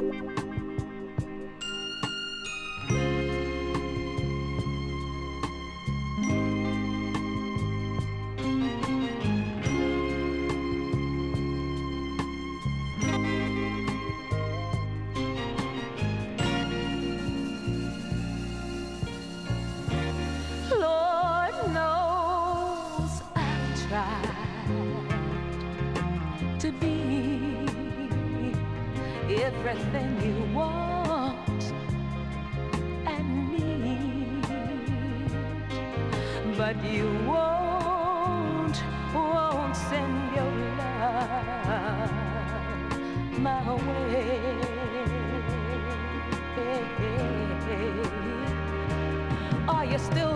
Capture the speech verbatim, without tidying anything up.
Everything you want and need, but you won't, won't send your love my way. Are you still